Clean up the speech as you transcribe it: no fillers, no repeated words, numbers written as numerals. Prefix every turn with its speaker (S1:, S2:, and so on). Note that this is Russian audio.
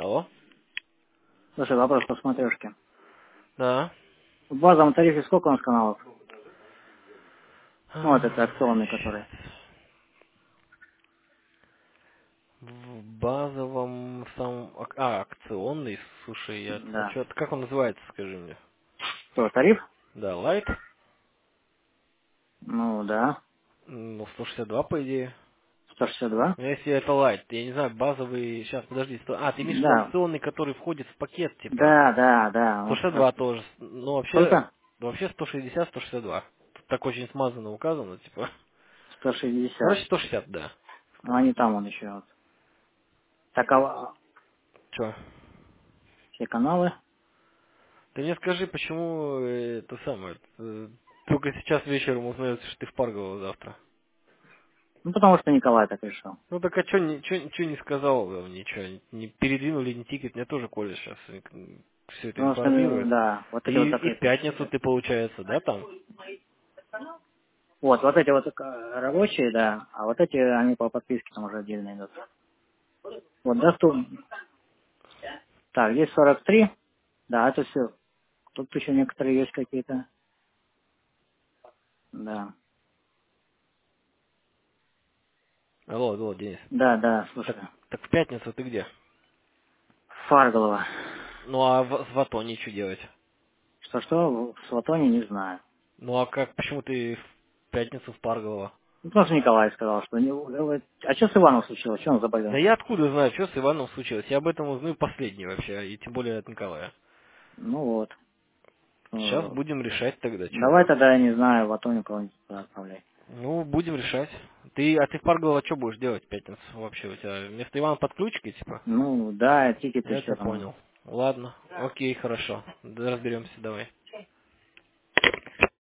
S1: Алло?
S2: Слушай, вопрос по смотрешке.
S1: Да.
S2: В базовом тарифе сколько у нас каналов? Ну, вот это акционный, который.
S1: В базовом самом... акционный, слушай, я
S2: Да.
S1: смотрю. Как он называется, скажи мне?
S2: Что, тариф?
S1: Да, лайт.
S2: Ну, да.
S1: Ну, 162, по идее.
S2: 162?
S1: Ну, если это лайт, я не знаю, базовый... Сейчас, подожди. Ты имеешь в виду
S2: Да.
S1: акционный, который входит в пакет, типа?
S2: Да, да, да. Вот
S1: 162 тоже. Ну, вообще...
S2: сколько?
S1: Вообще 160, 162. Тут так очень смазанно указано, типа. Короче,
S2: 160.
S1: 160, да.
S2: Ну, они там он еще. Вот. Так,
S1: Чё?
S2: все каналы?
S1: Ты мне скажи, почему только сейчас вечером узнается, что ты в Парголово завтра?
S2: Ну, потому что Николай так решил.
S1: Ну так а чё не сказал ничего? Не передвинули ни тикет, мне тоже Коля сейчас все это
S2: Потому что,
S1: информирует.
S2: да, вот эти вот
S1: И в
S2: закрытые.
S1: пятницу ты, получается, да, там?
S2: Вот эти вот рабочие, да, а вот эти, они по подписке там уже отдельно идут. Вот доступно. Так, здесь 43. Да, это все. Тут еще некоторые есть какие-то. Да.
S1: Алло, Денис.
S2: Да, да,
S1: Так,
S2: слушай.
S1: так в пятницу ты где?
S2: Фарголова.
S1: Ну а в Атоне что делать?
S2: Что, в Сватоне не знаю.
S1: Ну а почему ты в пятницу в Парголово?
S2: Ну, потому что Николай сказал, что... А что с Иваном случилось? Что он
S1: Да
S2: заболел?
S1: я откуда знаю, что с Иваном случилось? Я об этом узнаю последний вообще, и тем более от Николая.
S2: Ну вот.
S1: Сейчас
S2: Э,
S1: будем решать тогда, что.
S2: Давай тогда, я не знаю, в Атоне кого-нибудь туда отправляй.
S1: Ну, будем решать. Ты в Парголово что будешь делать в пятницу вообще? У тебя вместо Ивана под ключкой, типа?
S2: Ну, да, тикеты
S1: Я
S2: все
S1: тебя
S2: там.
S1: понял. Ладно, окей, хорошо. Да, разберемся, давай.